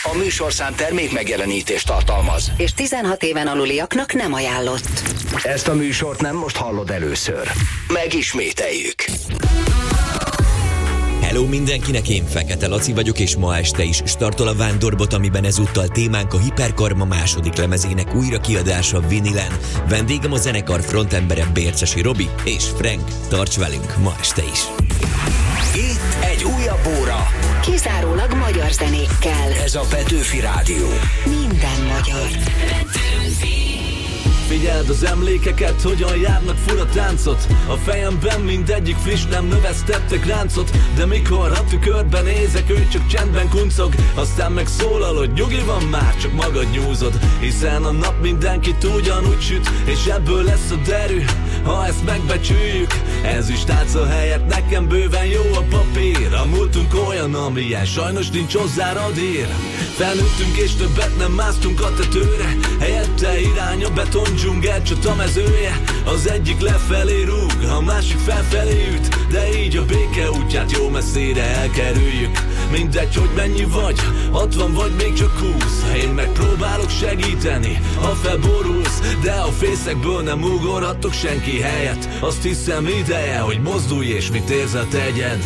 A műsorszám termék megjelenítést tartalmaz. És 16 éven aluliaknak nem ajánlott. Ezt a műsort nem most hallod először. Megismételjük. Hello mindenkinek, én Fekete Laci vagyok, és ma este is startol a Vándorbot, amiben ezúttal témánk a Hiperkarma második lemezének újra kiadása vinilen. Vendégem a zenekar frontembere Bércesi Robi és Frank. Tarts velünk ma este is! Itt egy újabb óra. Kizárólag magyar zenékkel. Ez a Petőfi Rádió. Minden magyar. Figyeld az emlékeket, hogyan járnak fura táncot. A fejemben mindegyik friss, nem növesztettek ráncot. De mikor a tükörben nézek, ő csak csendben kuncog. Aztán meg szólal, hogy nyugi van már, csak magad nyúzod. Hiszen a nap mindenkit ugyanúgy süt, és ebből lesz a derű, ha ezt megbecsüljük. Ez is tálca helyett nekem bőven jó a papír. A múltunk olyan, amilyen, sajnos nincs hozzá radír. Felnőttünk és többet nem másztunk a tetőre. Helyette irány a beton dzsungel csatamezője. Az egyik lefelé rúg, a másik felfelé üt. De így a béke útját jó messzire elkerüljük. Mindegy, hogy mennyi vagy, 60 vagy még csak 20. Én megpróbálok segíteni, ha felborulsz. De a fészekből nem ugorhatok senki helyett. Azt hiszem ideje, hogy mozdulj és mit érzel tegyed.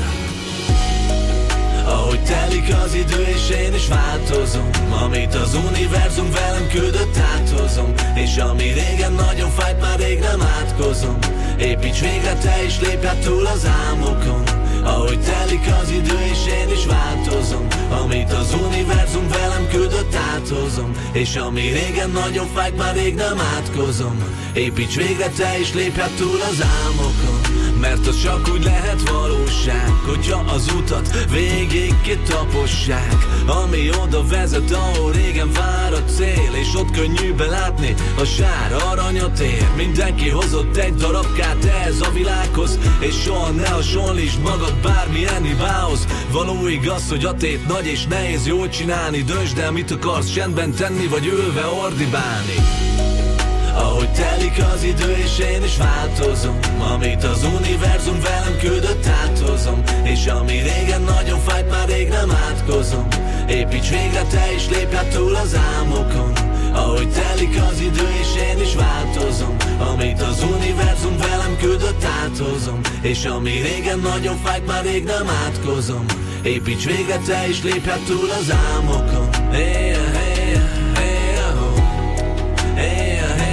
Ahogy telik az idő és én is változom. Amit az univerzum velem küldött áthozom. És ami régen nagyon fájt, már rég nem átkozom. Építs végre te is, lépj át túl az álmokon. Ahogy telik az idő és én is változom. Amit az univerzum velem küldött áthozom. És ami régen nagyon fájt, már rég nem átkozom. Építs végre te is, lépj át túl az álmokon. Mert az csak úgy lehet valóság, hogyha az utat végig kitapossák. Ami oda vezet, ahol régen vár a cél. És ott könnyű belátni a sár aranyat ér. Mindenki hozott egy darabkát ehhez a világhoz. És soha ne hasonlítsd magad bármilyen hibához. Való igaz, hogy a tét nagy és nehéz jól csinálni. Döntsd el, mit akarsz csendben tenni, vagy ülve ordibálni. Ahogy telik az idő és én is változom. Amit az univerzum velem küldött áthozom. És ami régen nagyon fájt, már rég nem átkozom. Építs végre te is, lépj át túl az álmokon. Ahogy telik az idő és én is változom. Amit az univerzum velem küldött áthozom. És ami régen nagyon fájt, már rég nem átkozom. Építs végre te is, lépj át túl az álmokon. Hey, hey, hey, oh. Hey, hey.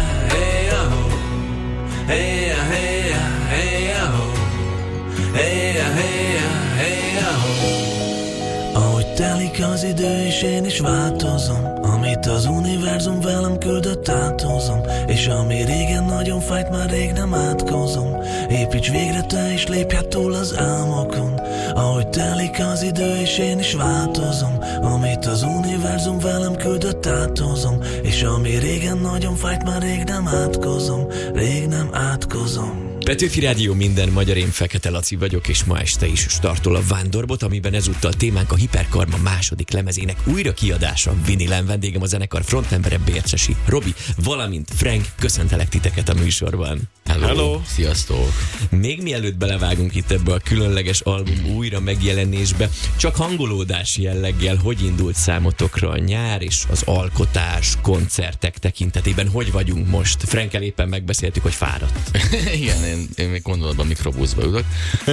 Hey, hey, hey, oh. Hey, hey, hey, oh. Ahogy telik az idő és én is változom. Amit az univerzum velem küldött áthozom. És ami régen nagyon fájt, már rég nem átkozom. Építs végre te is, lépj át túl az álmokon. Ahogy telik az idő és én is változom. Amit az univerzum velem küldött áthozom. És ami régen nagyon fájt, már rég nem átkozom. Rég nem átkozom. Petőfi Rádió, minden magyar, én Fekete Laci vagyok, és ma este is startol a Vándorbot, amiben ezúttal témánk a Hiperkarma második lemezének újra kiadása vinilen. Vendégem a zenekar frontembere Bércesi Robi, valamint Frank. Köszöntelek titeket a műsorban. Hello. Sziasztok! Még mielőtt belevágunk itt ebbe a különleges album újra megjelenésbe, csak hangolódás jelleggel, hogy indult számotokra a nyár és az alkotás, koncertek tekintetében? Hogy vagyunk most? Frankkel éppen megbeszéltük, hogy fáradt. Igen, én még gondolatban mikrobuszba ülök.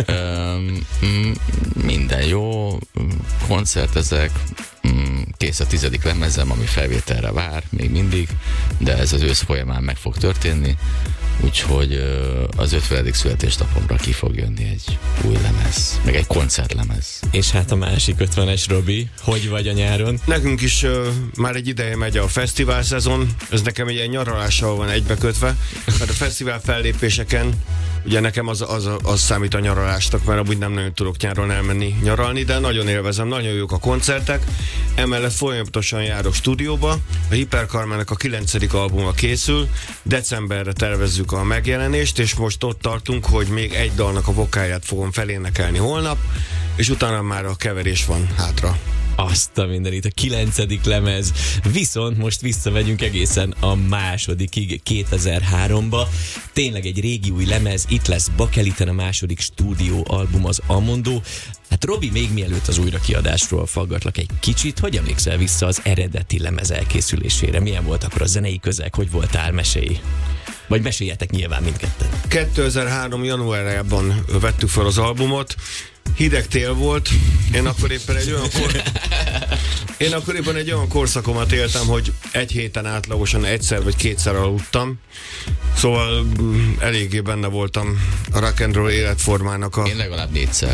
Minden jó, koncertezek, kész a 10. lemezem, ami felvételre vár még mindig, de ez az ősz folyamán meg fog történni, úgyhogy az 50. születésnapomra ki fog jönni egy új lemez, meg egy koncertlemez. És hát a másik 50-es, Robi, hogy vagy a nyáron? Nekünk is már egy ideje megy a fesztivál szezon, ez nekem egy ilyen nyaralással van egybekötve, mert a fesztivál fellépéseken ugye nekem az számít a nyaralásnak, mert amúgy nem nagyon tudok nyáron elmenni nyaralni, de nagyon élvezem, nagyon jók a koncertek. Emellett folyamatosan járok stúdióba, a Hiperkarmának a 9. albuma készül, decemberre tervezzük a megjelenést, és most ott tartunk, hogy még egy dalnak a vokáját fogom felénekelni holnap, és utána már a keverés van hátra. Azt a mindenit, a 9. lemez. Viszont most visszamegyünk egészen a másodikig, 2003-ba. Tényleg egy régi új lemez, itt lesz Bakeliten a második stúdióalbum, az Amondo. Hát Robi, még mielőtt az újrakiadásról faggatlak egy kicsit, hogy emlékszel vissza az eredeti lemez elkészülésére? Milyen volt akkor a zenei közeg, hogy voltál, mesélj? Vagy meséljetek nyilván mindketten. 2003. januárjában vettük fel az albumot, hideg tél volt, én akkor éppen egy olyan korszakomat éltem, hogy egy héten átlagosan egyszer vagy kétszer aludtam. Szóval eléggé benne voltam a rock and roll életformának Én legalább 4-szer.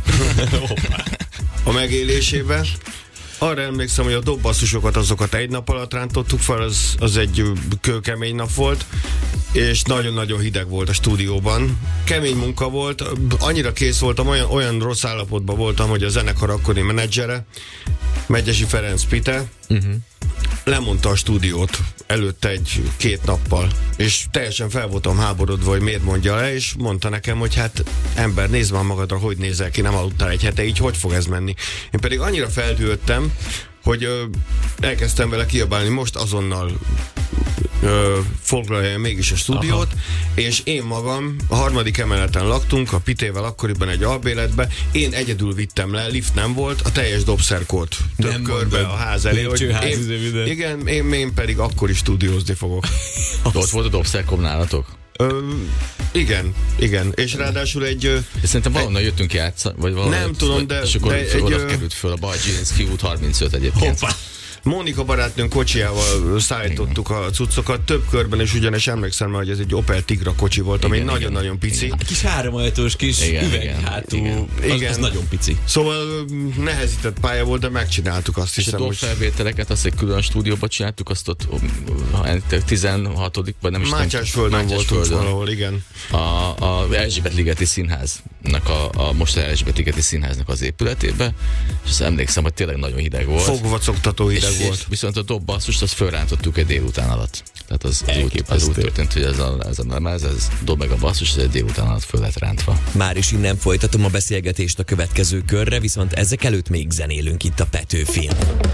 a megélésébe. Arra emlékszem, hogy a dobbasszusokat azokat egy nap alatt rántottuk fel, az egy kőkemény nap volt, és nagyon-nagyon hideg volt a stúdióban. Kemény munka volt, annyira kész voltam, olyan rossz állapotban voltam, hogy a zenekar akkori menedzsere, Megyesi Ferenc Pite, lemondta a stúdiót előtte 1-2 nappal, és teljesen fel voltam háborodva, hogy miért mondja le, és mondta nekem, hogy hát ember, nézd már magadra, hogy nézel ki, nem aludtál egy hete, így hogy fog ez menni? Én pedig annyira feldühöttem, hogy elkezdtem vele kiabálni, most azonnal foglalja mégis a stúdiót, és én magam a 3. emeleten laktunk, a Pitével akkoriban egy albéletbe, én egyedül vittem le, lift nem volt, a teljes dobszerkót több körbe a ház elé, hogy én pedig akkor is stúdiózni fogok. Ott volt a dobszerkom nálatok? Igen, és ráadásul szerintem valahonnan jöttünk játszani, vagy valahonnan. Nem tudom, de és akkor oda került föl a Bajdzsinszki út 35 egyébként. Hoppá. Mónika barátnőnk kocsijával szállítottuk a cuccokat több körben, és ugyanis emlékszem, hogy ez egy Opel Tigra kocsi volt, ami nagyon-nagyon pici. Egy kis 3-ajtós kis üveghátú, az nagyon pici. Szóval nehezített pálya volt, de megcsináltuk, azt hiszem. És a dobfelvételeket azt egy külön stúdióba csináltuk, azt ott 16. vagy nem is tudom. Mátyásföldön voltunk valahol, igen. A Erzsébet-ligeti színháznak, a mostani Erzsébet-ligeti színháznak az épületébe, és azt emlékszem, hogy tényleg nagyon hideg volt. Fogvacogtató hideg volt. Viszont a dobbasszust azt fölrántottuk egy délután alatt. Tehát az úgy történt, hogy ez a lemez, ez dob meg a basszus, ez egy délután alatt föl lett rántva. Már is innen folytatom a beszélgetést a következő körre, viszont ezek előtt még zenélünk itt a Petőfin.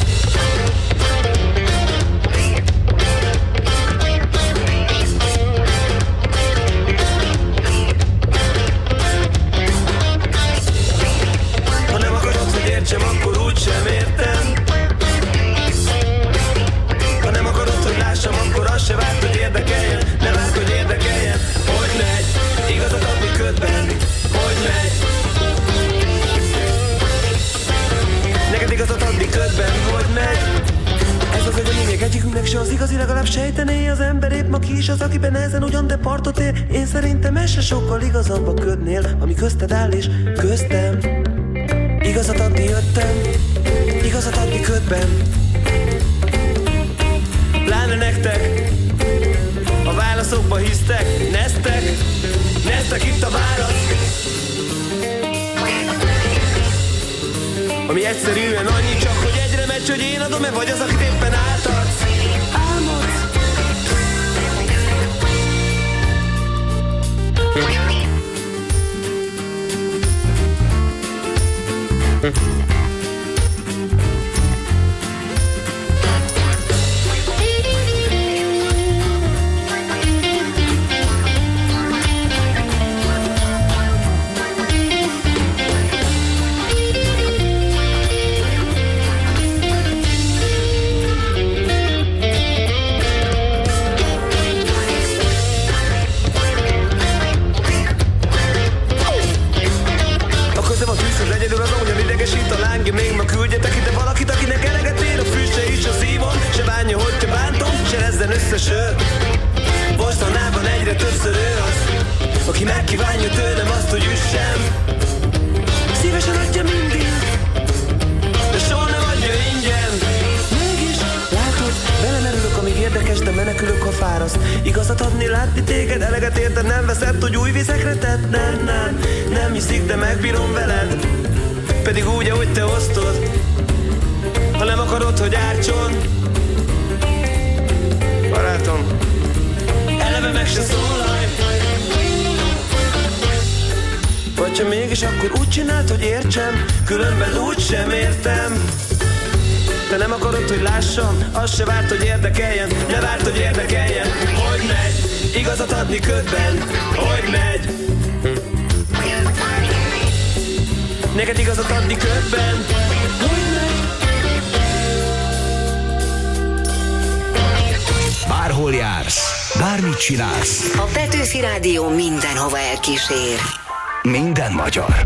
Ha nem akarod, hogy értsem, akkor úgysem értem. Ha nem akarod, hogy lássam, akkor azt se várt, hogy érdekeljen. Ne várt, hogy érdekeljen. Hogy megy? Igazad adni ködben. Hogy megy? Neked igazad adni ködben. Hogy megy? Ez az, hogy a lényeg egyikünknek se az igazi, legalább sejtené az ember épp ma ki is az, akiben ezen ugyan de partot ér. Én szerintem ez se sokkal igazabb a ködnél, ami közted áll és köztem. Igazat adni jöttem, igazat adni ködben. Pláne nektek, a válaszokba hisztek, neztek itt a válasz. Ami egyszerűen annyi csak, hogy egyre megy, hogy én adom-e, vagy az, akit éppen átadsz. Álmodsz. Még ma küldjetek ide valakit, akinek eleget ér a fűse is a szívon. Se bánja, hogy te bántom, se rezzen össze sör. Mostanában egyre többször ő az, aki megkívánja tőlem azt, hogy üssem. Szívesen adja mindig, de soha nem adja ingyen. Mégis, látod, belemerülök, amíg érdekes, de menekülök, ha fáraszt. Igazat adni, látni téged, eleget érted, nem veszed, hogy új vizekre tett. Nem hiszik, de megbírom veled. Pedig úgy, ahogy te osztod. Ha nem akarod, hogy ártson, barátom, eleve meg se szólalj. Vagy ha mégis, akkor úgy csináld, hogy értsem, különben úgy sem értem. te nem akarod, hogy lássam, azt se várt, hogy érdekeljen, ne várt, hogy érdekeljen. Hogy megy, igazat adni ködben, hogy megy. Neked igazat adni ködben, hogy megy. Bárhol jársz, bármit csinálsz. A Petőfi Rádió mindenhova elkísér. Minden magyar.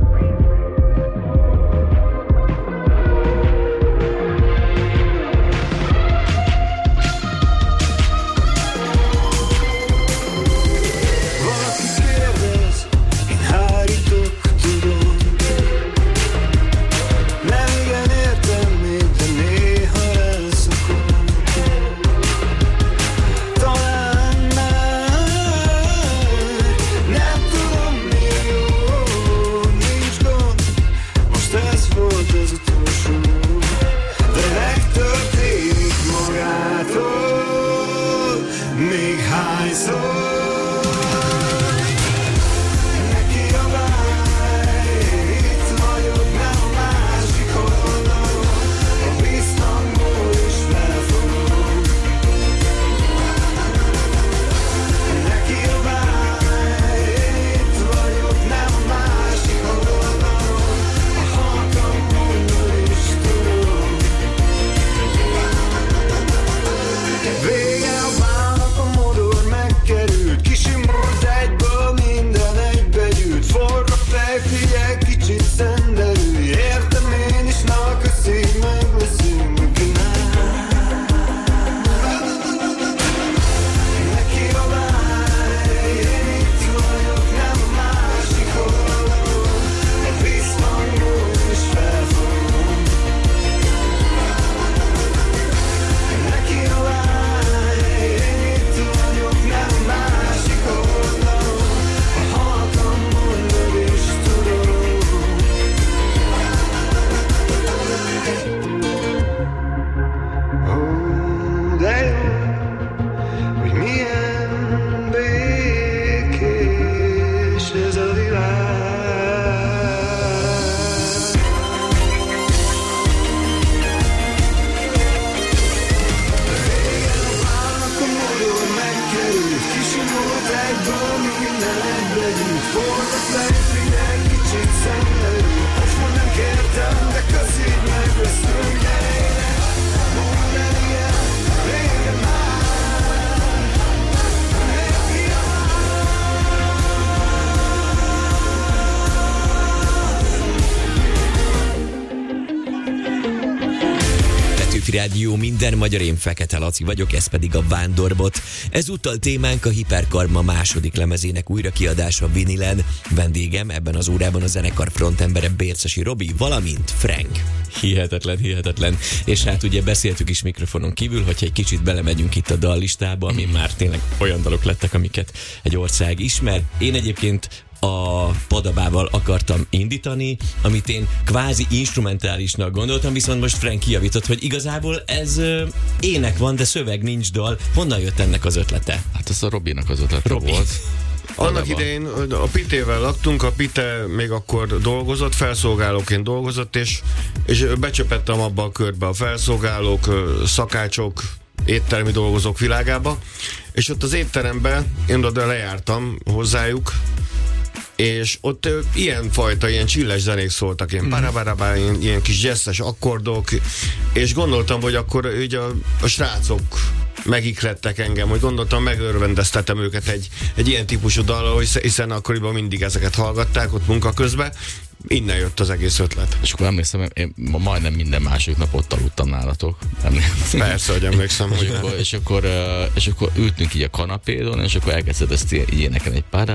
Rádió, minden magyar, én Fekete Laci vagyok, ez pedig a Vándorbot. Ezúttal témánk a Hiperkarma második lemezének újrakiadása vinilen. Vendégem ebben az órában a zenekar frontembere Bércesi Robi, valamint Frank. Hihetetlen. És hát ugye beszéltük is mikrofonon kívül, hogyha egy kicsit belemegyünk itt a dallistába, ami már tényleg olyan dalok lettek, amiket egy ország ismer. Én egyébként a Padabával akartam indítani, amit én kvázi instrumentálisnak gondoltam, viszont most Frank kijavított, hogy igazából ez ének van, de szöveg nincs, dal. Honnan jött ennek az ötlete? Hát ez a Robinak az ötlete volt. Annak idején a Pitével laktunk, a Pite még akkor dolgozott, felszolgálóként dolgozott, és becsöpettem abba a körbe a felszolgálók, szakácsok, éttermi dolgozók világába, és ott az étteremben én oda lejártam hozzájuk, és ott ilyen csilles zenék szóltak, ilyen kis jazzes akkordok, és gondoltam, hogy akkor így a srácok megiklettek engem, hogy gondoltam, megörvendeztetem őket egy ilyen típusú dallal, hiszen akkoriban mindig ezeket hallgatták ott munka közben. Innen jött az egész ötlet. És akkor emlékszem, én majdnem minden második nap ott aludtam nálatok. Persze, hogy emlékszem. És akkor ültünk így a kanapédon, és akkor elkezdted ezt így énekelni, egy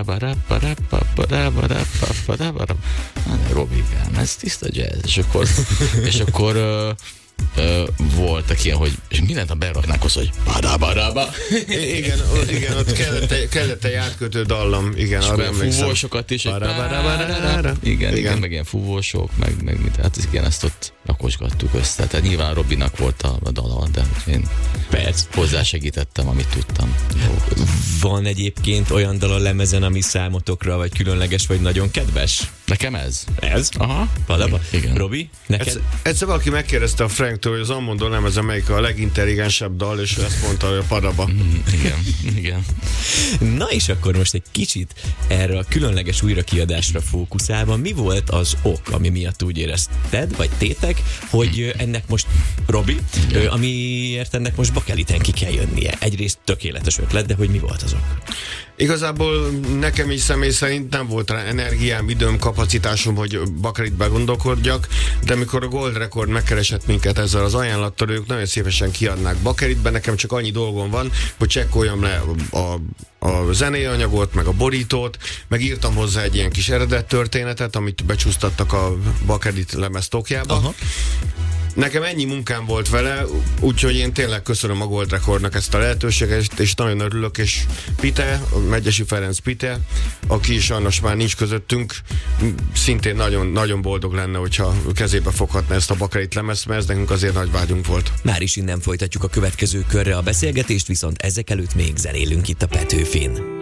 Robikám, ez tiszta jazz. És akkor voltak ilyen, hogy és mindent beraknák hozzá, hogy badábadába. Igen, ott kellett egy átkötő dallam, igen, arra emlékszem. Fúvósokat is, igen, meg ilyen fúvósok, meg mit, hát igen, ezt ott rakosgattuk össze. Tehát nyilván Robinak volt a dala, de én hozzásegítettem, amit tudtam. Van egyébként olyan dal a lemezen, ami számotokra vagy különleges, vagy nagyon kedves? Nekem ez? Ez? Aha. Padaba. Igen. Robi, neked? Egyszer valaki megkérdezte a Franktől, hogy az Almondó lemeze melyik a legintelligensebb dal, és ő ezt mondta, hogy a Padaba. Igen. Na és akkor most egy kicsit erre a különleges újrakiadásra fókuszálva, mi volt az ok, ami miatt úgy érezted, vagy tétek, hogy ennek most, Robi, amiért ennek most Bakeliten ki kell jönnie? Egyrészt tökéletes ötlet, de hogy mi volt az ok? Igazából nekem is személy szerint nem volt rá energiám, időm, kapacitásom, hogy Bakelitbe gondolkodjak, de amikor a Gold Record megkeresett minket ezzel az ajánlattal, ők nagyon szívesen kiadnák Bakelitbe, nekem csak annyi dolgom van, hogy csekkoljam le a zenei anyagot, meg a borítót, meg írtam hozzá egy ilyen kis eredet történetet, amit becsúsztattak a Bakelit lemeztokjába. Aha. Nekem ennyi munkám volt vele, úgyhogy én tényleg köszönöm a Gold Recordnak ezt a lehetőséget, és nagyon örülök, és Pite, a Megyesi Ferenc Pite, aki sajnos már nincs közöttünk, szintén nagyon, nagyon boldog lenne, hogyha kezébe foghatna ezt a Bakelit lemezt, mert ez nekünk azért nagy vágyunk volt. Már is innen folytatjuk a következő körre a beszélgetést, viszont ezek előtt még zenélünk itt a Petőfin.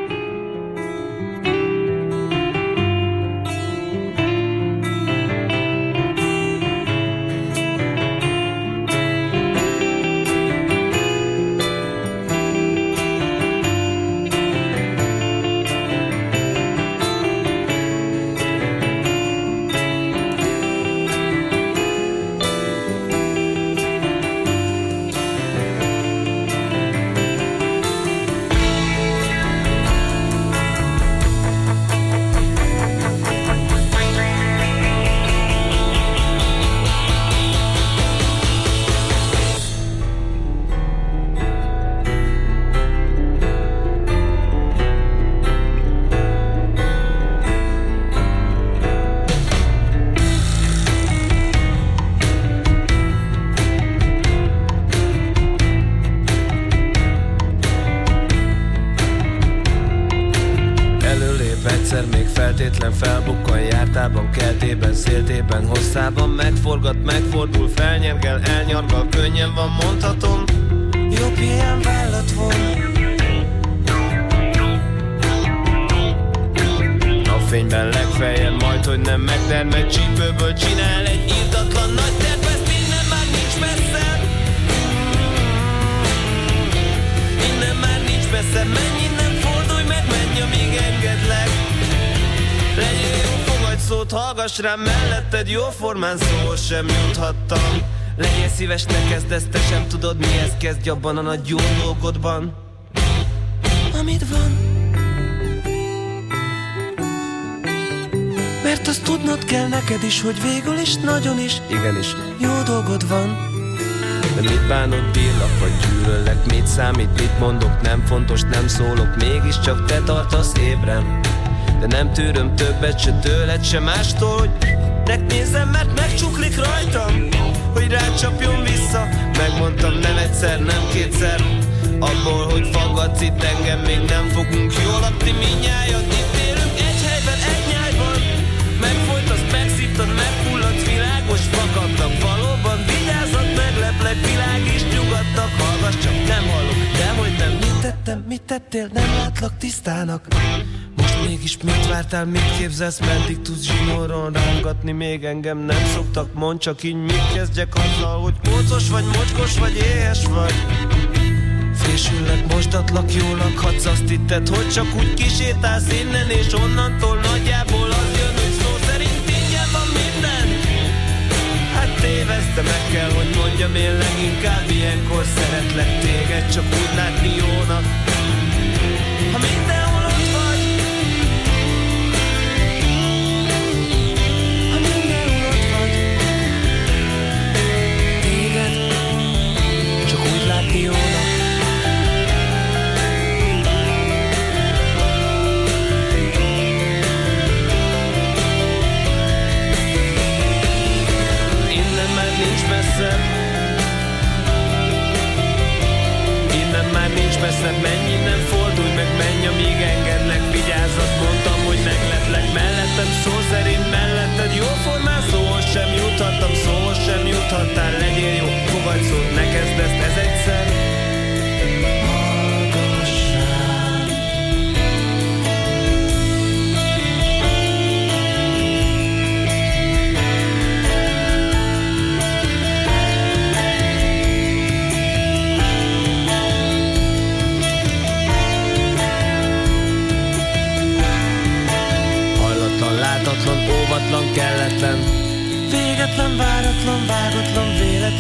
Feltétlen felbukkan, jártában, keltében, széltében, hosszában, megforgat, megfordul, felnyergel, elnyargal, könnyen van, mondhatom, jobb ilyen vállat von. Napfényben legfeljebb, majd hogy nem megdermed, csípőből csinál egy írtatlan nagy tervet, innen már nincs messze. Innen már nincs messze, menj innen, fordulj meg, menj, amíg engedlek. Legyél jó, fogadj szót, hallgass rám, melletted jóformán szól sem juthattam. Legyél szíves, ne kezd ezt, te sem tudod mihez kezdj abban a nagy jó dolgodban, amit van. Mert azt tudnod kell neked is, hogy végül is, nagyon is, igenis, jó dolgod van. De mit bánod, bírlak vagy gyűlöllek, mit számít, mit mondok, nem fontos, nem szólok, mégiscsak te tartasz ébren. De nem tűröm többet se tőled, se mástól, hogy megnézem, mert megcsuklik rajtam, hogy rácsapjon vissza. Megmondtam nem egyszer, nem kétszer, abból, hogy faggatsz itt engem, még nem fogunk jól lakni mindnyájan. Itt élünk egy helyben, egy nyájban, megfojtasz, megszívtad, megfulladsz, világos fakadtak. Valóban vigyázzat, megleplek, világ is nyugodtak. Hallgass csak, nem hallok, dehogy nem. Mit tettem, mit tettél, nem látlak tisztának. Mégis mit vártál, mit képzelsz, meddig tudsz zsinóron rángatni, még engem nem szoktak, mondd csak így, mit kezdjek azzal, hogy mócos vagy, mocskos vagy, éhes vagy. Fésüllek, mosdatlak, jól lakhatsz, azt hitted, hogy csak úgy kisétálsz innen, és onnantól nagyjából az jön, hogy szó szerint ingyen van minden. Hát téveszte, meg kell, hogy mondjam, én leginkább ilyenkor szeretlek téged, csak úgy látni jónak, ha mindenhol ott vagy. Innen már nincs messze, menj innen, fordulj meg, menj, amíg engedlek. Vigyázzat, mondtam, hogy megletlek, mellettem szó szerint, melletted jóformán szóhoz sem juthattam, szóhoz sem juthattál. Legyél jó, fogadj szót, ne kezd ezt, ez egyszer.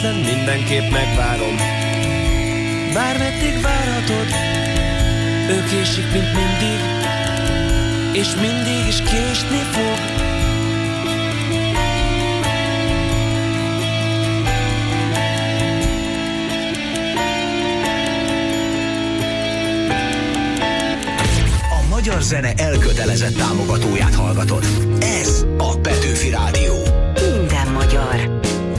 véletlen, mindenképp megvárom. Bármeddig várhatod, ő késik, mint mindig, és mindig is késni fog. Magyar zene elkötelezett támogatóját hallgatod. Ez a Petőfi Rádió. Minden magyar.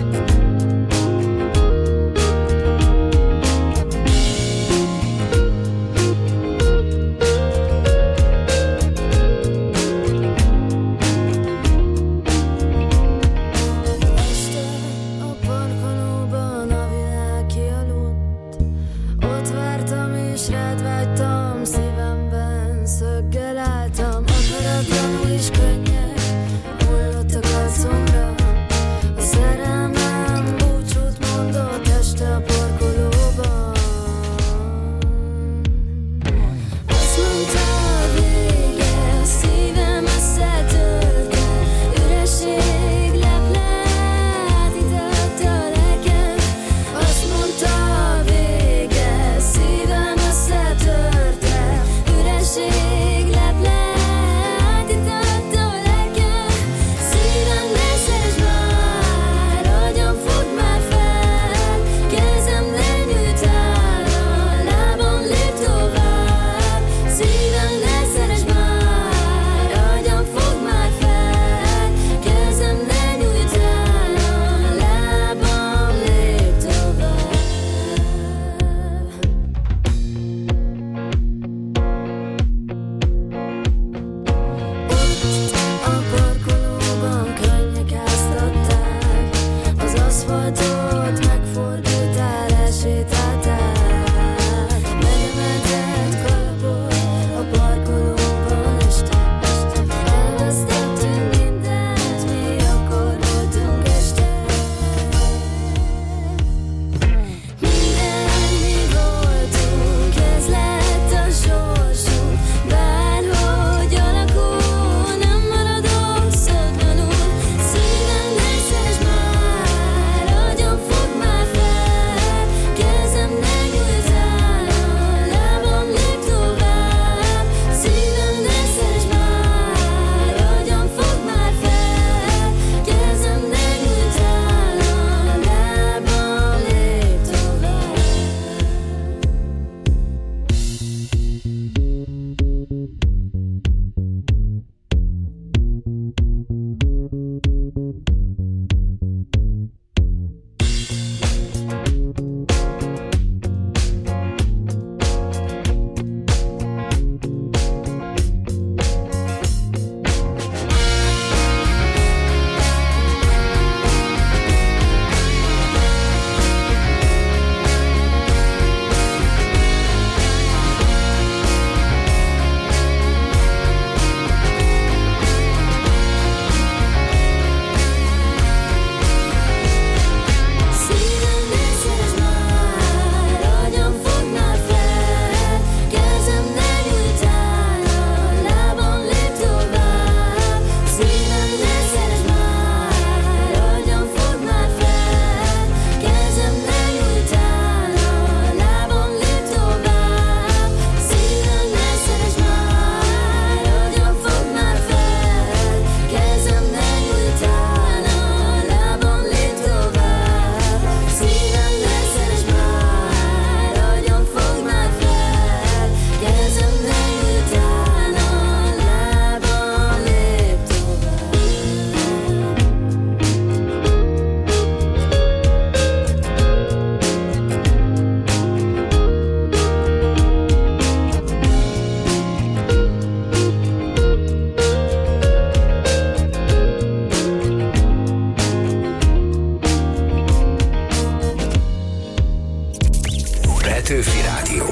Petőfi Rádió.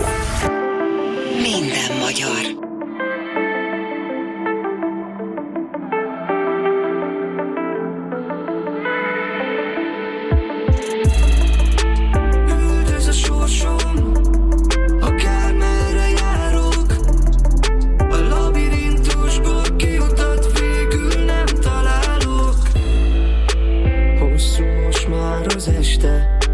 Minden magyar. Üldöz a sorsom, akármerre járok. A labirintusból kiutat végül nem találok. Hosszú most már az este,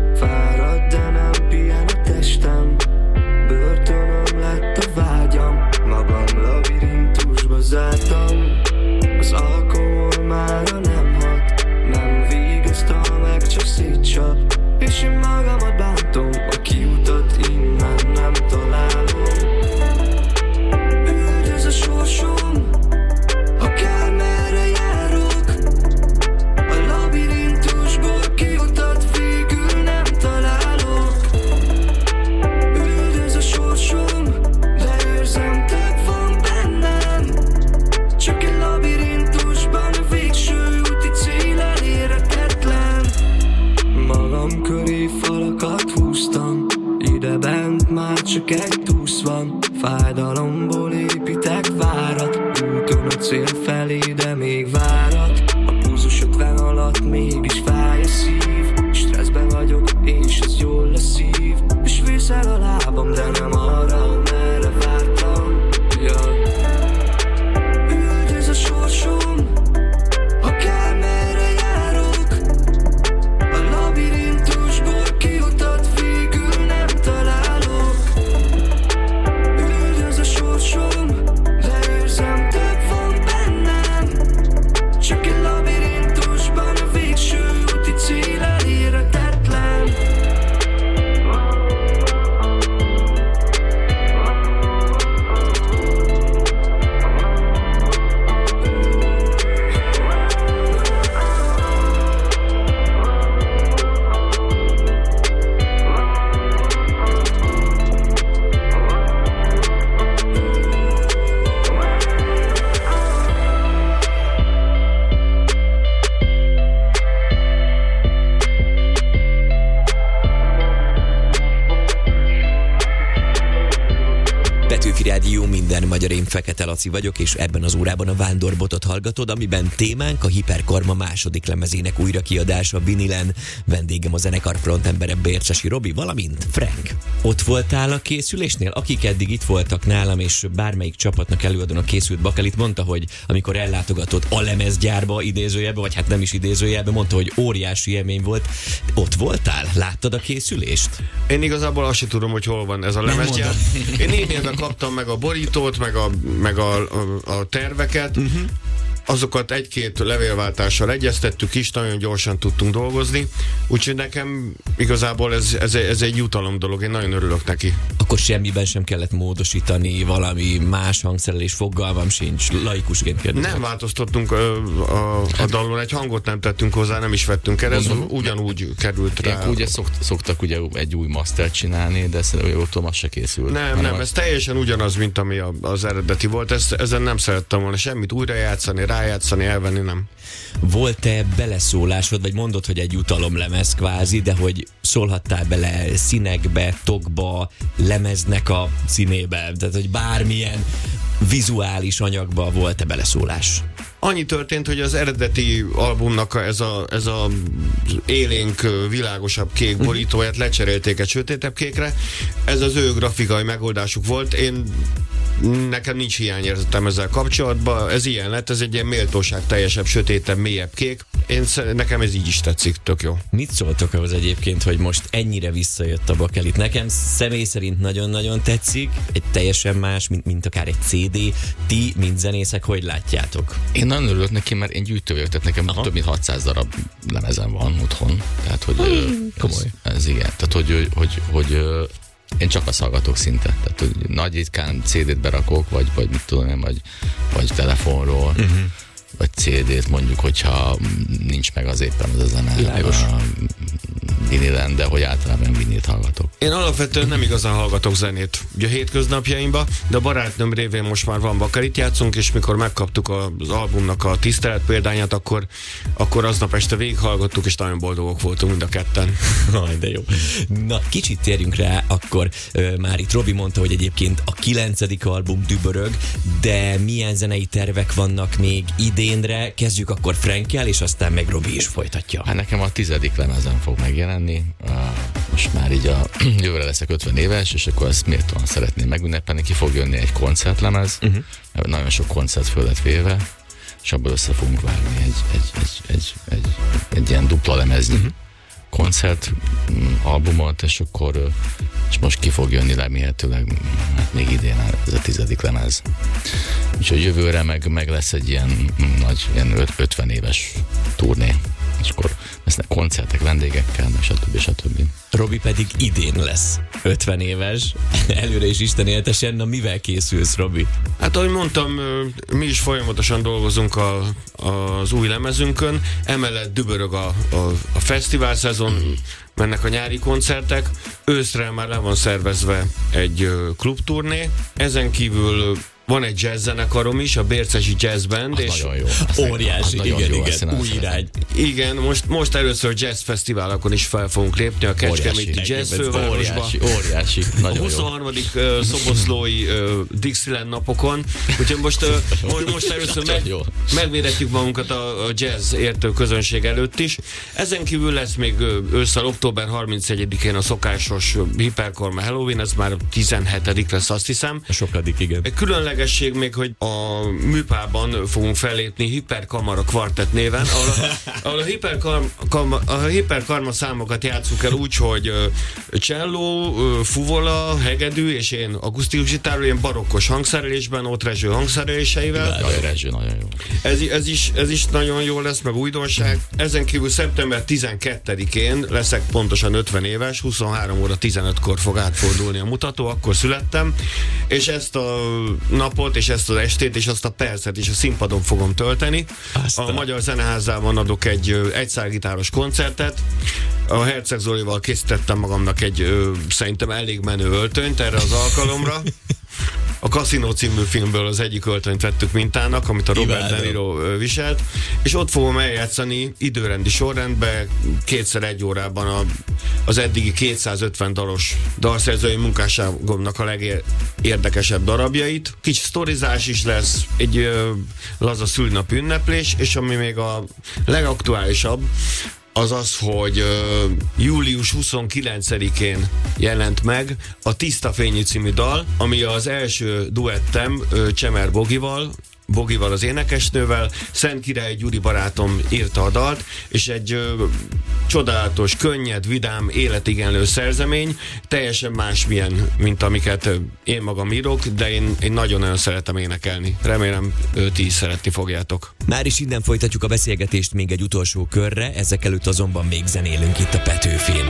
már csak egy túsz van. Fájdalomból építek várat, úton a cél felé, de még várat. A pulzus 50 alatt mégis fáj a szív. Stresszben vagyok, és ez jól lesz szív. És vészel a lábam, de nem arra, merre vártam. Üldöz a sorsom, akármerre járok. A labirintusból kiutat végül nem találok. Üldöz a sorsom, de érzem, több van bennem. Csak egy labirintusban a végső úti cél elérhetetlen. Rádió, minden magyar, én Fekete Laci vagyok, és ebben az órában a Vándorbotot hallgatod, amiben témánk a Hiperkarma második lemezének újrakiadása vinilen. Vendégem a zenekar frontembere Bércsesi Robi, valamint Frank. Ott voltál a készülésnél? Akik eddig itt voltak nálam, és bármelyik csapatnak előadónak készült Bakelit, mondta, hogy amikor ellátogatott a lemezgyárba, idézőjelbe, vagy hát nem is idézőjelbe, mondta, hogy óriási élmény volt. Ott voltál? Láttad a készülést? Én igazából azt sem tudom, hogy hol van ez a lemezgyár. Én e-mailben kaptam meg a borítót, meg a terveket. Azokat egy-két levélváltással egyeztettük is, nagyon gyorsan tudtunk dolgozni, úgyhogy nekem igazából ez egy jutalom dolog, én nagyon örülök neki. Akkor semmiben sem kellett módosítani, valami más hangszerelés, fogalmam sincs, laikusként kérdezem. Nem változtattunk a dallon, egy hangot nem tettünk hozzá, nem is vettünk el, ez ugyanúgy került rá. Ugye szoktak ugye egy új mastert csinálni, de szerintem az se készült. Nem, ez teljesen ugyanaz, mint ami az eredeti volt, ezen nem szerettem volna semmit újrajátszani, rájátszani, elvenni, nem. Volt-e beleszólásod, vagy mondod, hogy egy jutalomlemez kvázi, de hogy szólhattál bele színekbe, tokba, lemeznek a színébe, tehát hogy bármilyen vizuális anyagba volt-e beleszólás? Annyi történt, hogy az eredeti albumnak ez a élénk, világosabb kék borítóját lecserélték egy sötétebb kékre. Ez az ő grafikai megoldásuk volt. Nekem nincs hiányérzetem ezzel kapcsolatban. Ez ilyen lett, ez egy ilyen méltóság teljesebb, sötétebb, mélyebb kék. Nekem ez így is tetszik, tök jó. Mit szóltok ahhoz egyébként, hogy most ennyire visszajött a Bakelit? Nekem személy szerint nagyon-nagyon tetszik, egy teljesen más, mint akár egy CD. Ti, mint zenészek, hogy látjátok? Én nagyon örülök neki, mert én gyűjtő vagyok, tehát nekem több mint 600 darab lemezem van otthon. Tehát, hogy komoly. Ez igen. Tehát, hogy én csak azt hallgatok szinte. Tehát, hogy nagy ritkán CD-t berakok, vagy mit tudom én, vagy telefonról, vagy CD-t mondjuk, hogyha nincs meg az éppen az a zene vinilen, de hogy általában vinilt hallgatok. Én alapvetően nem igazán hallgatok zenét ugye a hétköznapjaimban, de a barátnőm révén most már van Bakelit játszunk, és mikor megkaptuk az albumnak a tisztelet példányát, akkor aznap este végighallgattuk, és nagyon boldogok voltunk mind a ketten. De jó. Na, kicsit térjünk rá, akkor már itt Robi mondta, hogy egyébként a 9. album dübörög, de milyen zenei tervek vannak még idénre? Kezdjük akkor Frankkel, és aztán meg Robi is folytatja. Hát nekem a 10. lemezen fog megjelenni. Most már így jövőre leszek 50 éves, és akkor ezt méltóan szeretném megünnepelni. Ki fog jönni egy koncertlemez, nagyon sok koncert föl lett véve, és abból össze fogunk vágni egy ilyen dupla lemeznyi koncert albumot, és akkor és most ki fog jönni remélhetőleg még idén ez a 10. lemez. Úgyhogy jövőre meg lesz egy ilyen nagy, ilyen 50 éves turné, és akkor lesznek koncertek vendégekkel, stb. Robi pedig idén lesz 50 éves. Előre is Isten éltesen. Na, mivel készülsz, Robi? Hát, ahogy mondtam, mi is folyamatosan dolgozunk az új lemezünkön. Emellett dübörög a fesztivál szezon, mennek a nyári koncertek. Őszre már le van szervezve egy klubturné. Ezen kívül van egy jazz zenekarom is, a Bércesi Jazz Band. És nagyon jó. Óriási, igen, új irány. Igen, most először jazz fesztiválokon is fel fogunk lépni a Kecskeméti Jazz Fővárosba. Óriási, nagyon a 23. szoboszlói Dixieland napokon. Úgyhogy most először megvédetjük magunkat a jazz értő közönség előtt is. Ezen kívül lesz még ősszel október 31-én a szokásos Hiperkarma Halloween, ez már 17. lesz, azt hiszem. A sokadik, igen. Különlegesség még, hogy a műpában fogunk fellépni Hiperkamara Kvartett néven, ahol a hiperkarma számokat játsszuk el úgy, hogy cselló, fuvola, hegedű és én akusztikus gitárról, ilyen barokkos hangszerelésben, ott Rezső hangszereléseivel. Rezső nagyon jó. Ez is nagyon jó lesz, meg újdonság. Ezen kívül szeptember 12-én leszek pontosan 50 éves, 23 óra 15-kor fog átfordulni a mutató, akkor születtem, és ezt a napot, és ezt az estét, és azt a percet is a színpadon fogom tölteni. A Magyar Zeneházában adok egy egyszálgitáros koncertet. A Herceg Zolival készítettem magamnak egy szerintem elég menő öltönyt erre az alkalomra. A Casino című filmből az egyik öltönyt vettük mintának, amit a Robert De Niro viselt, és ott fogom eljátszani időrendi sorrendben 2x1 órában az eddigi 250 dalos dalszerzői munkásságomnak a legérdekesebb darabjait. Kicsi sztorizás is lesz, egy laza szülinapi ünneplés, és ami még a legaktuálisabb, az, hogy július 29-én jelent meg a Tiszta Fényű című dal, ami az első duettem Csemer Bogival, az énekesnővel. Szent Király Gyuri barátom írta a dalt, és egy csodálatos, könnyed, vidám, életigenlő szerzemény, teljesen másmilyen, mint amiket én magam írok, de én nagyon-nagyon szeretem énekelni. Remélem, ti is szeretni fogjátok. Már is innen folytatjuk a beszélgetést még egy utolsó körre, ezek előtt azonban még zenélünk itt a Petőfin.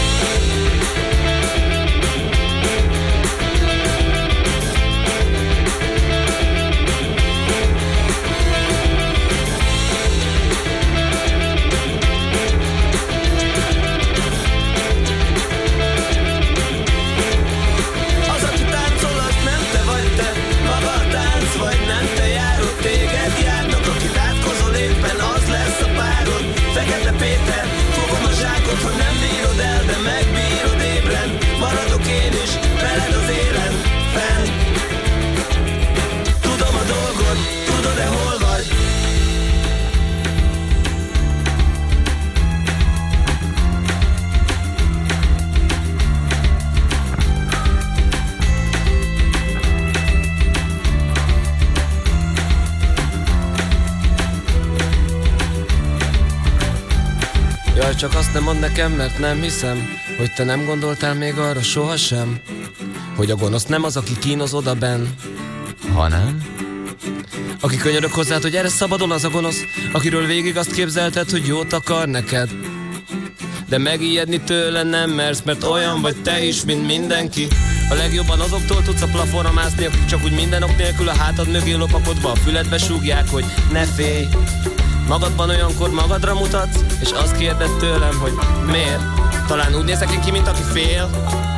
Csak azt nem mondd nekem, mert nem hiszem, hogy te nem gondoltál még arra sohasem, hogy a gonosz nem az, aki kínoz odabenn, hanem aki könyörög hozzád, hogy erre szabadon, az a gonosz, akiről végig azt képzelted, hogy jót akar neked. De megijedni tőle nem mersz, mert olyan vagy te is, mint mindenki. A legjobban azoktól tudsz a plafonra mászni, akik csak úgy minden ok nélkül a hátad mögé lopakodva a füledbe súgják, hogy ne félj. Magadban olyankor magadra mutatsz, és azt kérded tőlem, hogy miért? Talán úgy nézek én ki, mint aki fél?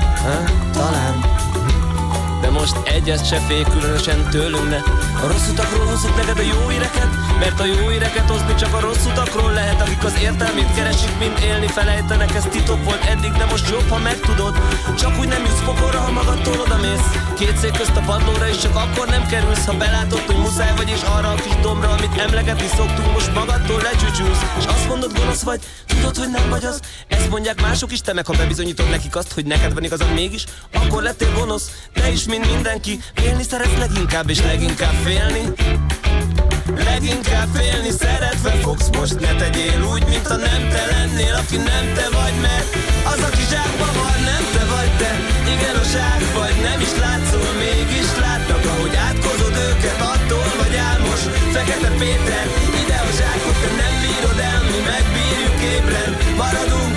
Talán. De most egyet se félj, különösen tőlünk ne. A rossz utakról hozzuk neked a jó híreket, mert a jó híreket hozni csak a rossz utakról lehet. Akik az értelmét keresik, mint élni felejtenek, ez titok volt eddig, de most jobb, ha megtudod. Csak úgy nem jutsz pokolra, ha magadtól odamész. Két szék közt a padlóra, és csak akkor nem kerülsz, ha belátod, hogy muszáj vagy, és arra a kis dombra, amit emlegetni szoktunk, most magadtól lecsücsülsz. És azt mondod, gonosz vagy, tudod, hogy nem vagy az. Ezt mondják mások is, te meg ha bebizonyítod nekik azt, hogy neked van igazad mégis, akkor lettél gonosz, te is, mint mindenki. Félni szeretsz leginkább, és leginkább félni. Leginkább félni szeretve fogsz, most ne tegyél úgy, mint ha nem te lennél, aki nem te vagy, mert az, aki zsákba van, nem te vagy te. Igen, a zsák vagy, nem is látszol, mégis látnak, ahogy átkozod őket, attól vagy álmos. Fekete Péter, ide a zsákot, te nem bírod el, mi megbírjuk ébren, maradunk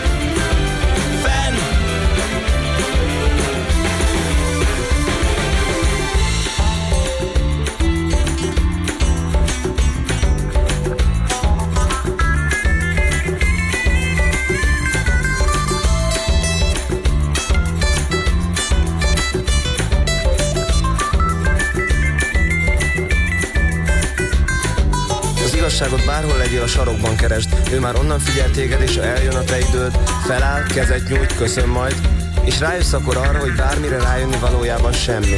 fenn. boldogságot bárhol legyél, a sarokban keresd. Ő már onnan figyel téged, és ha eljön a te időd, feláll, kezet nyújt, köszön majd, és rájössz akkor arra, hogy bármire rájönni valójában semmi.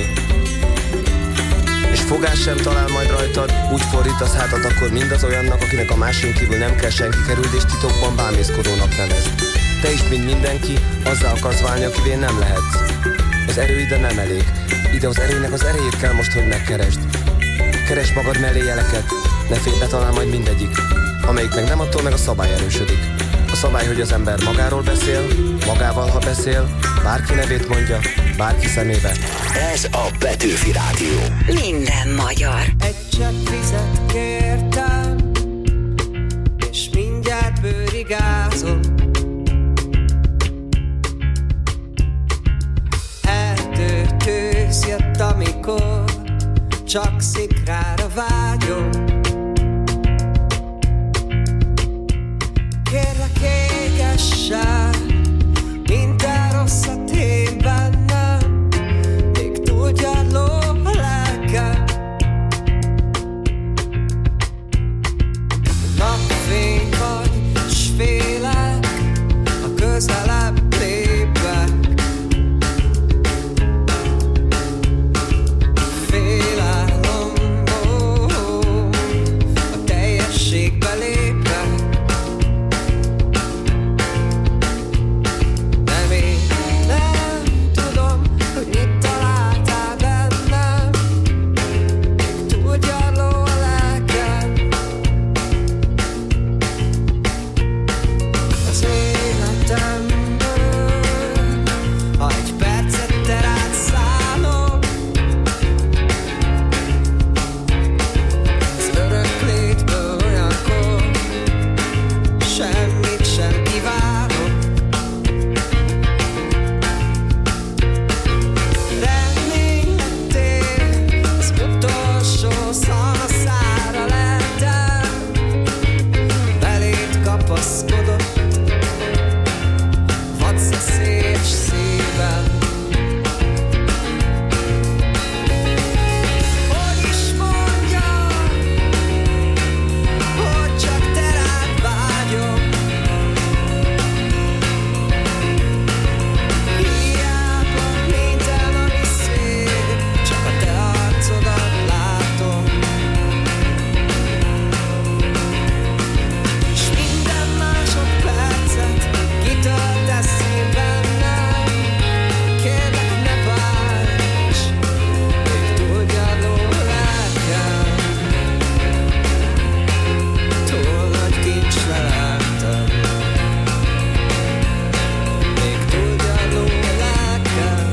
És fogás sem talál majd rajtad, úgy fordítasz hátat akkor mindaz olyannak, akinek a máson kívül nem kell senki, kerüld, és titokban bámészkodónak nevezd. Te is, mint mindenki, azzá akarsz válni, akivé nem lehetsz. Az erő ide nem elég. Ide az erőnek az erejét kell most, hogy megkeresd. Keresd magad mellé jeleket, ne félj, betalál majd mindegyik. Amelyik meg nem, attól meg a szabály erősödik. A szabály, hogy az ember magáról beszél, magával, ha beszél, bárki nevét mondja, bárki szemébe. Ez a Petőfi Rádió. Minden magyar. Egy csepp vizet kértem, és mindjárt bőrigázom. Erdőtősz jött, amikor csak szikrára vágyom. Kérlek, égessel, minden rosszat én bennem, még túlgyarló a lelkem. Napfény vagy, s félek, a közelebb lépek. Félelom, a teljességbe lépek. De még nem tudom, hogy mit találtál bennem, még túlgyarló a lelkem. Az életemből, ha egy percet te rád szállom, az örök létből olyankor semmit sem kívánok. Remény lettél, az utolsó szanaszára lettem, beléd kapaszkodott vadszeszélyes szívem. Hogy is mondjam, hogy csak te rád vágyom. Hiába minden, ami szép, csak a te arcodat látom. S minden másodpercet kitöltesz én bennem. Kérlek, ne bánts, még túlgyarló a lelkem. Túl nagy kincs leltem, még túlgyarló a lelkem.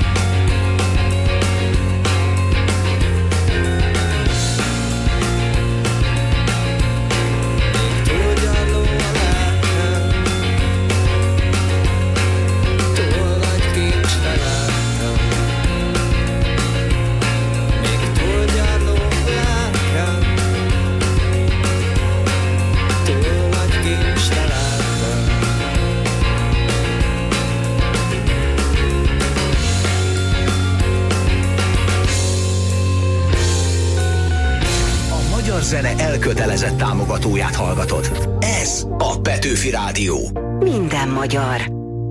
Még túlgyarló a lelkem, túl nagy kincs leltem, még túlgyarló a lelkem, túl nagy kincs leltem. A magyar zene elkötelezett támogatóját hallgatod. Ez a Petőfi Rádió. Minden magyar.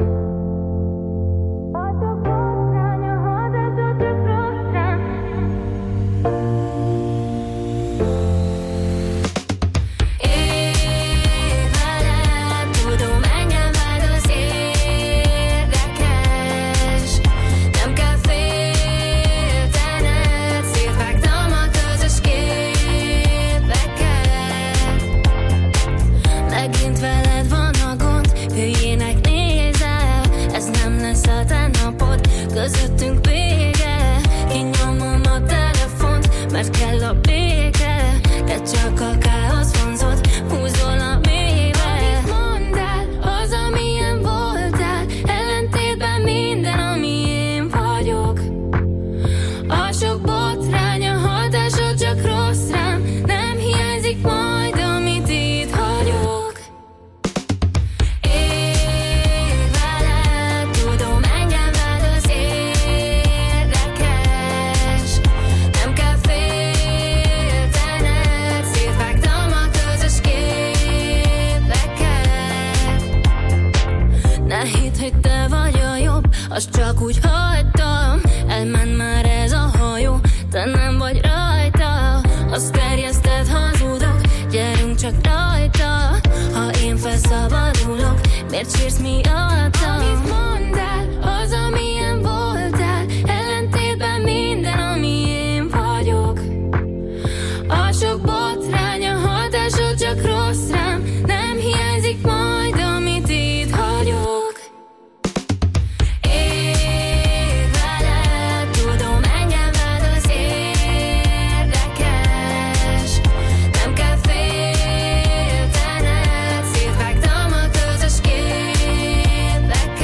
Tudom, engem vád az érdekes. Nem kell féltened, szétvágtam a közös képeket. Megint veled van a gond, hülyének néz. hagytam. Elment már ez a hajó, te nem vagy rajta. Azt terjeszted, hazudok, gyerünk csak rajta. Ha én felszabadulok, miért sírsz miattam? Amit mondtál, az amilyen voltál, ellentétben minden, ami én vagyok. A sok botrány, a hatásod csak rossz rám, nem hiányzik majd, amit itt hagyok. Én veled, tudom, engem vád az érdekes. Nem kell féltened, szétvágtam a közös képeket.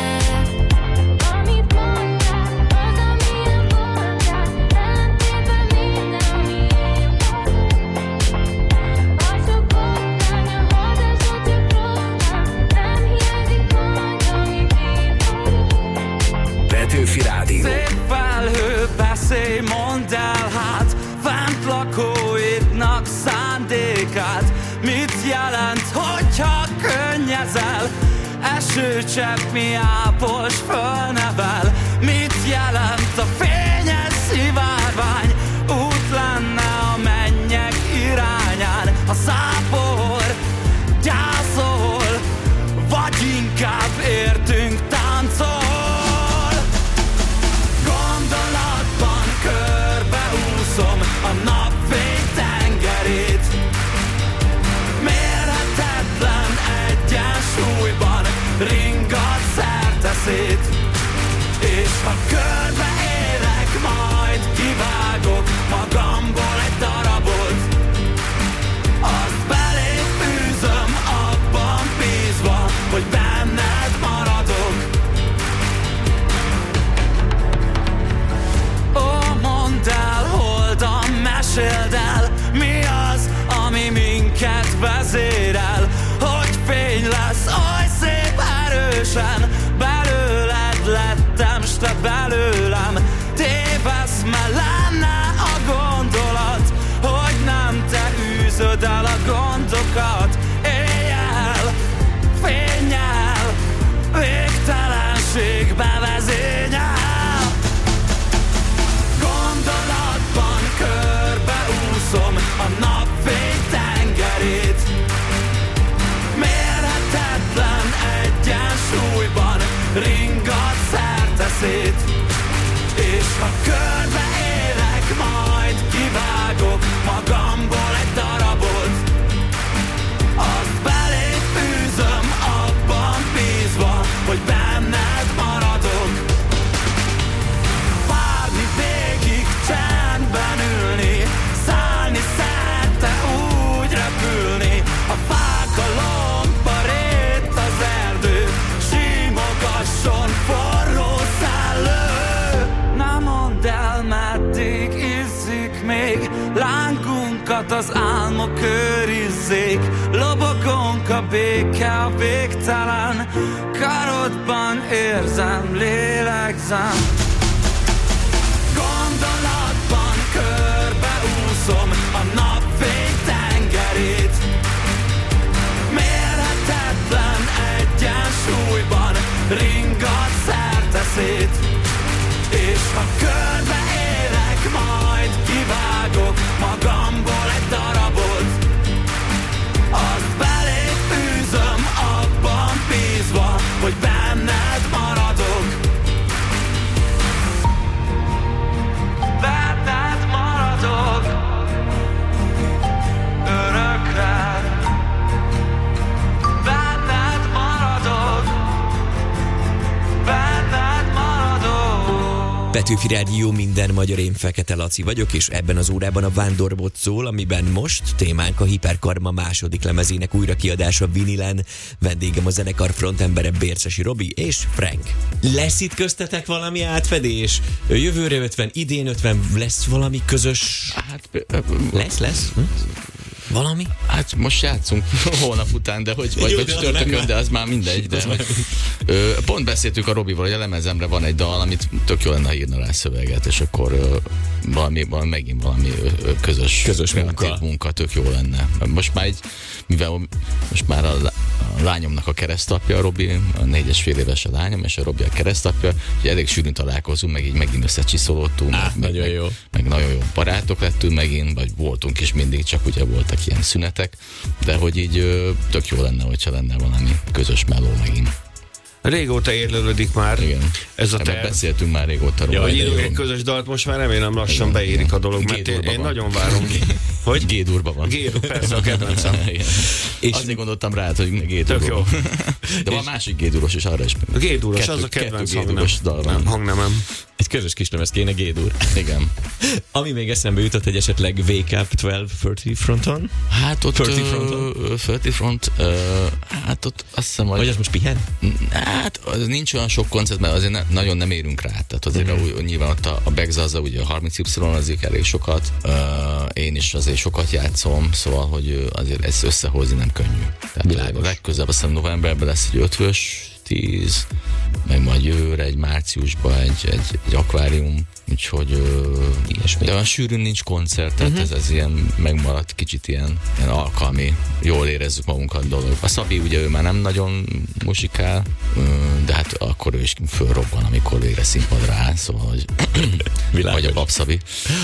Amit mondtál, az amilyen voltál, ellentétben minden, ami én vagyok. A sok botrány, a hatásod csak rossz rám, nem hiányzik majd, amit itt hagyok. Petőfi Rádió. Szép felhő, beszélj, mondd el, hát fent lakóidnak szándékát. Mit jelent, hogyha könnyezel? Esőcsepp mi ápos fölnevel. Mit jelent a fényes szivárvány? Út lenne a mennyek irányán. A szápor gyászol, vagy inkább értünk táncol. Gondolatban körbeúszom a napfény tengerét. Mérhetetlen egyensúlyban ringat szerteszét. És ha körbeérek, majd kivágok magamból egy darabot. Azt beléd fűzöm, abban bízva, hogy benned maradok. Ó, mondd el, holdan, meséld el, mi az, ami minket vezérel. Hogy fény lesz, oly szép erősen, belőled lettem, s te belőlem. Tévesz, mert lenne a gondolat, hogy nem te űzöd el a gondokat. Éjjel, fénnyel, végtelenségbe vezényel. Gondolatban körbeúszom a napfény tengerét. Mérhetetlen egyensúlyban ringat szerteszét. És ha körbeérek, majd kivágok magamból egy darabot. Azt beléd fűzöm, abban bízva, hogy benned maradok. Várni végig, csendben ülni, szállni szerte, úgy repülni. A fák, a lomba, rét, az erdő, simogasson forró szellő. Nem mondd el, meddig izzik még, lángunkat az álmok őrizzék. Lobogunk a béke, a végtelen, karodban érzem, lélegzem. Gondolatban körbeúszom a napfény tengerét. Mérhetetlen egyensúlyban ringat szerteszét. És ha körbeérek, majd kivágok magamból egy darabot. Azt beléd fűzöm, abban bízva, hogy benned maradok. Benned maradok örökre. Benned maradok. Benned maradok. Petőfi Rádió, minden magyar, én Fekete Laci vagyok, és ebben az órában a Vándorbolt szól, amiben most témánk a Hiperkarma második lemezének újrakiadása vinilen. Vendégem a zenekar frontembere Bércesi Robi és Frank. Lesz itt köztetek valami átfedés? Jövőre 50, idén 50, lesz valami közös? Hát, Lesz? Valami? Hát most játszunk holnap után, de hogy vagy csütörtökön, de az már mindegy. De, pont beszéltük a Robival, hogy a lemezemre van egy dal, amit tök jó lenne, ha írna rá szöveget, és akkor megint valami közös munka tök jó lenne. Most már mivel most már lányomnak a keresztapja, a Robi, a 4,5 éves a lányom, és a Robi a keresztapja, úgyhogy elég sűrűn találkozunk, meg így megint összecsiszolódtunk. Nagyon jó. Meg nagyon jó barátok lettünk megint, vagy voltunk is mindig, csak ugye voltak ilyen szünetek, de hogy így tök jó lenne, hogyha lenne valami közös meló megint. Régóta érlelődik már. Igen. Ez a terv. Beszéltünk már régóta róla. Hogy írunk egy közös dalt, most már remélem lassan beérik a dolog, mert én nagyon várom. Hogy? G-durba van. G-dur, persze, a kedvencem. És azért gondoltam rá, hogy G-dur. Tök jó. De van másik G-duros is, arra is. A G-duros, az a kedvenc hangnemem. Egy közös kislemez kéne, G-dur. Igen. Ami még eszembe jutott, hogy esetleg Wake Up 1230 fronton? Hát ott 30 front, hát ott azt hiszem, vagy az most pihen? Hát az nincs olyan sok koncert, mert azért nagyon nem érünk rá. Tehát azért nyilván ott a Begzaza, ugye a 30Y azért elég sokat, én is azért sokat játszom, szóval, hogy azért ezt összehozni nem könnyű. Tehát legközelebb azt hiszem novemberben lesz egy 5-ös 10, meg majd jövőre egy márciusban egy akvárium, úgyhogy de olyan sűrűn nincs koncert, tehát ez ilyen megmaradt kicsit ilyen alkalmi, jól érezzük magunkat dolog. A Szabi ugye ő már nem nagyon muzsikál, de hát akkor ő is fölrobban, amikor végre színpadra áll, szóval, hogy vagy a Babszabi.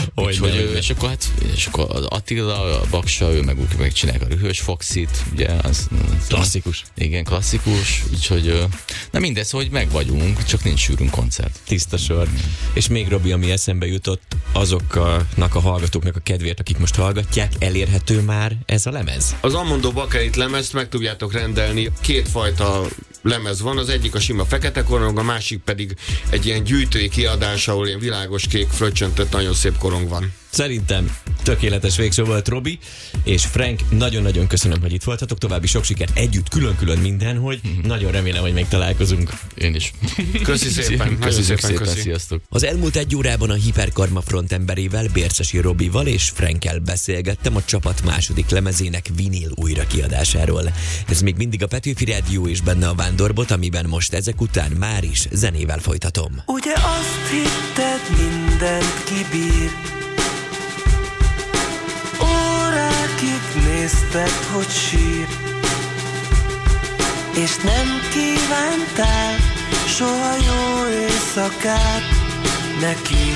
És akkor az Attila, a Baksa, ő meg csinálják a Rühös Foxit, ugye, az klasszikus. Igen, klasszikus, úgyhogy na mindez, hogy meg vagyunk, csak nincs sűrűn koncert. Tiszta sor. És még Robi, ami eszembe jutott azoknak a hallgatóknak a kedvéért, akik most hallgatják, elérhető már ez a lemez? Az Amondo Bakelit lemezt meg tudjátok rendelni. Kétfajta lemez van, az egyik a sima fekete korong, a másik pedig egy ilyen gyűjtői kiadás, ahol ilyen világos kék fröccsöntött nagyon szép korong van. Szerintem tökéletes végszó volt, Robi, és Frank, nagyon-nagyon köszönöm, hogy itt voltatok, további sok sikert együtt, külön-külön mindenhogy, nagyon remélem, hogy még találkozunk. Én is. Köszi szépen, köszönjük szépen, sziasztok. Az elmúlt egy órában a Hiperkarma frontemberével, Bércesi Robival és Frankkel beszélgettem a csapat második lemezének vinil újrakiadásáról. Ez még mindig a Petőfi Rádió és benne a Vándorbot, amiben most ezek után már is zenével folytatom. Ugye azt hitted, mindent kibír, órákig nézted, hogy sír, és nem kívántál soha jó éjszakát neki.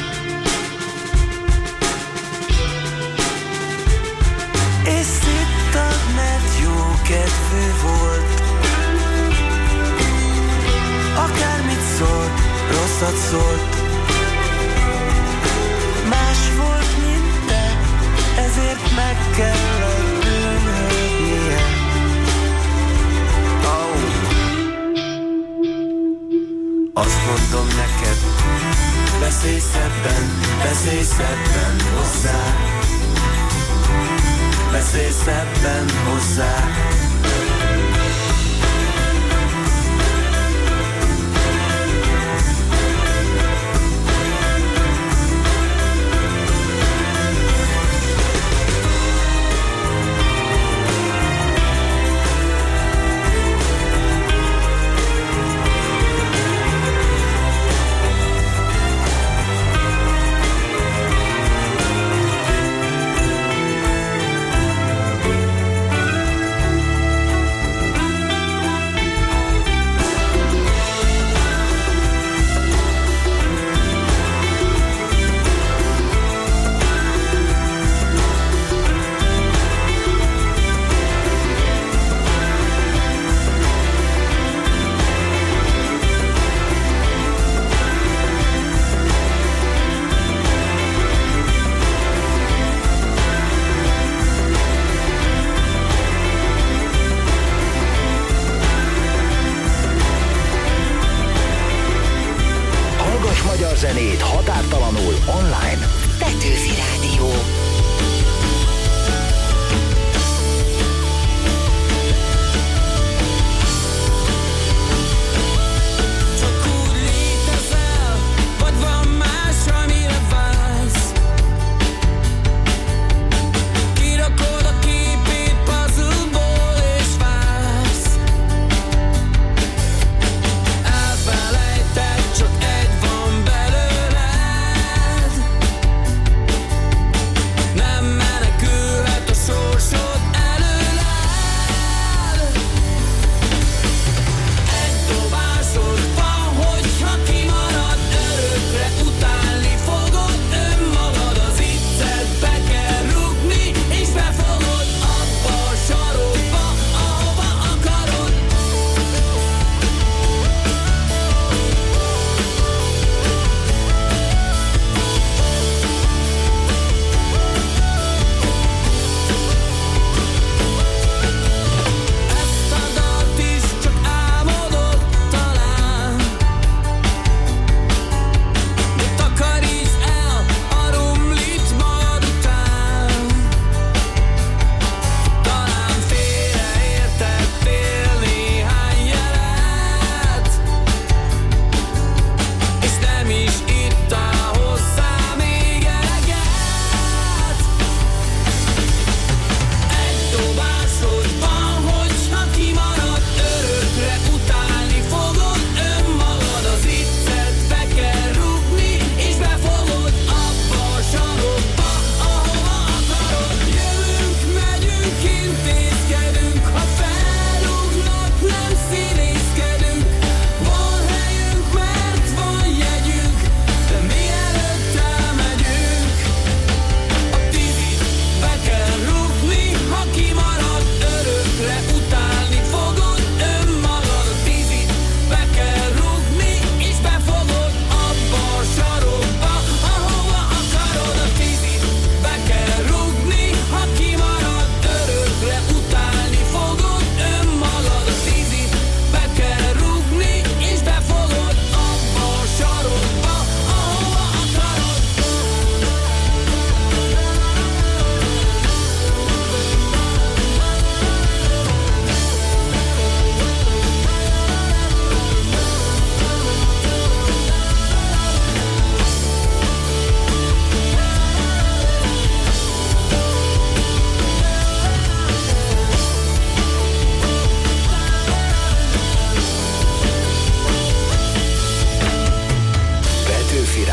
És szittad, mert jó kedvű volt, akármit szólt, rosszat szólt, más volt, mint te, ezért meg kellett bűnhődnie. Azt mondom neked, beszélj szebben hozzá, beszélj szebben hozzá. Zenét határtalanul online. Petőfi Rádió. Csak egy van belőled,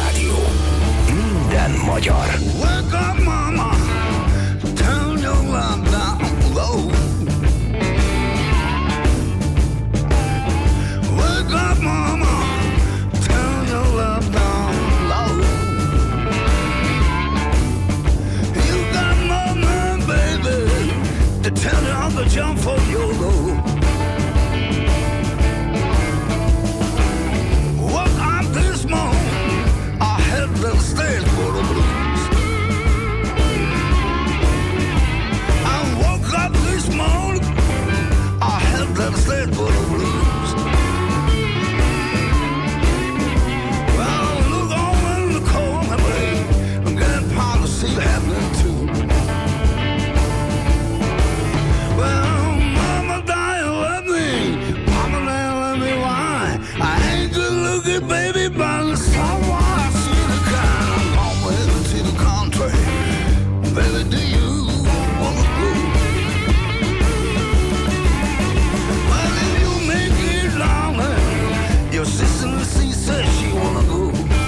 Rádió. Minden magyar. Wake up, mama, turn your love down low. Wake up, mama, turn your love down low. You got more man, baby, to tell you I'm gonna jump for your load. Woke up this morning, I had the stage for the blues. I woke up this morning, I had the stage for the blues. Well, look over in the corner, babe, I'm getting policy happening too. Well, mama died, let me, mama died, let me why. I ain't good looking, baby, by the someone I see the kind. I'm on way to the country, baby, do you wanna go? Well, if you make it longer, your sister Lucy says she wanna go.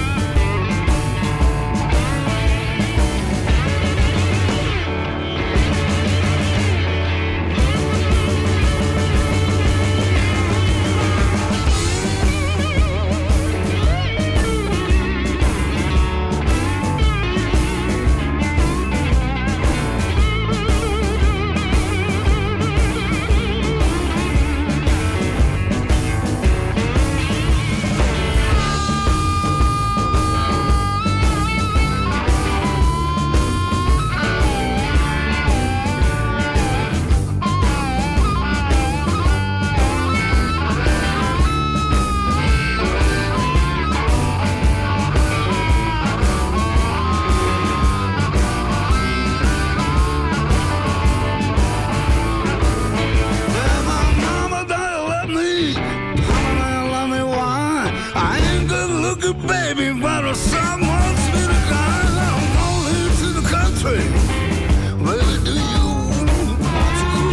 Well, my mama died, let me, mama died, let me why. I ain't good looking, baby, but someone's been a kind. I'm going to the country, baby, do you want to go?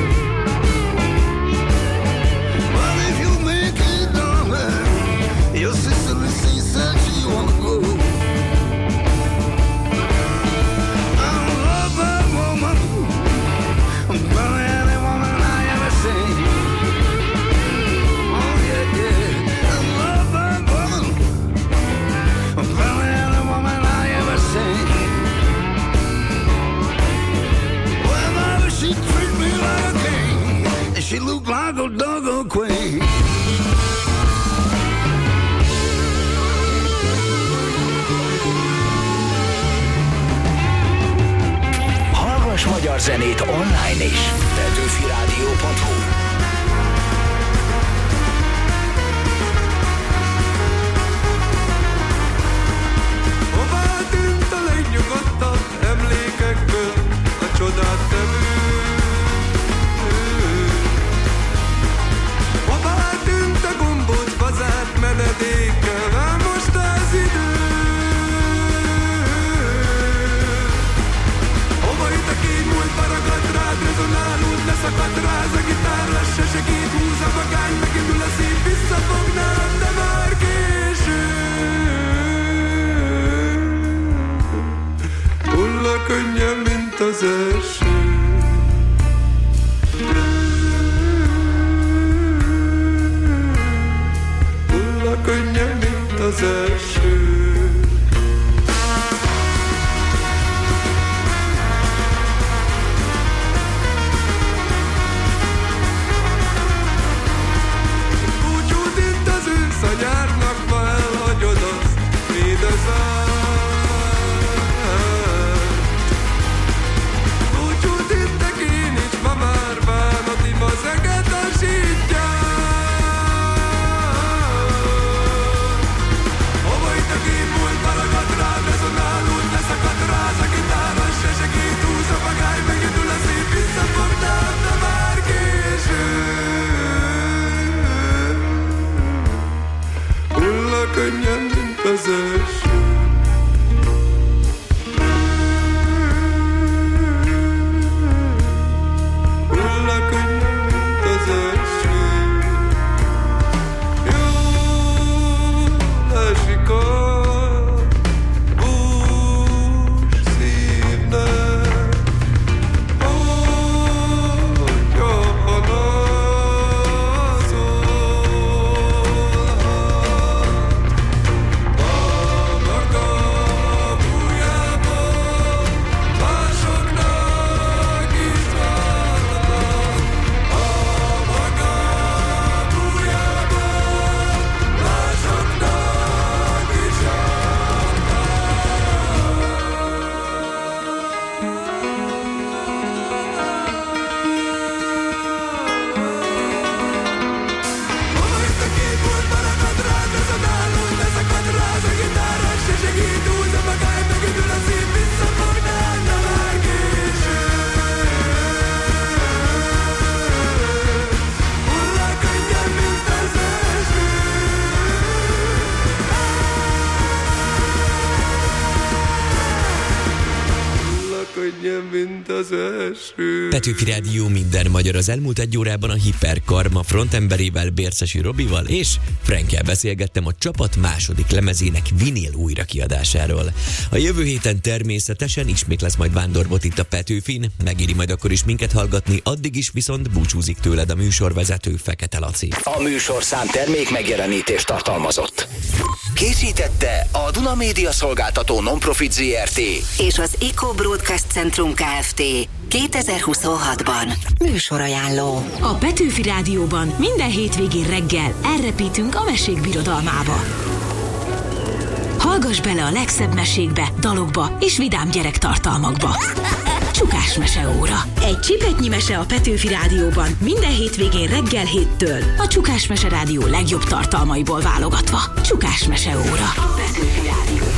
Well, if you make it, darling, your sister Lucy said she wanna go. I love that woman, better than any woman I ever seen. Oh yeah, yeah, I love that woman, better than any woman I ever seen. Well, mama, she treat me like a king, and she look like a doggone queen. Hallgass magyar zenét online is. Petőfiradio.hu. Hová tűnt a legnyugodtabb emlékekből a csodát tevő? Hová tűnt a gombóc fazárt menedékkel, elmosta az idő? Hova itt a kék múlt paragat rád, rezonálód, leszakadt ráz a gitár, az eső. Petőfi Rádió minden magyar. Az elmúlt egy órában a Hiperkarma frontemberével, Bércesi Robival és Frankkel beszélgettem a csapat második lemezének vinil újrakiadásáról. A jövő héten természetesen ismét lesz majd Vándorbot itt a Petőfin, megéri majd akkor is minket hallgatni, addig is viszont búcsúzik tőled a műsorvezető Fekete Laci. A műsorszám termék megjelenítést tartalmazott. Készítette a Duna Média Szolgáltató Nonprofit Zrt. És az Eco Broadcast Centrum Kft. 2026-ban. Műsorajánló. A Petőfi Rádióban minden hétvégén reggel elrepítünk a mesék birodalmába. Hallgass bele a legszebb mesékbe, dalokba és vidám gyerektartalmakba. Csukás meseóra. Egy csipetnyi mese a Petőfi Rádióban minden hétvégén reggel 7-től. A Csukás Mese Rádió legjobb tartalmaiból válogatva. Csukás meseóra. A Petőfi Rádió.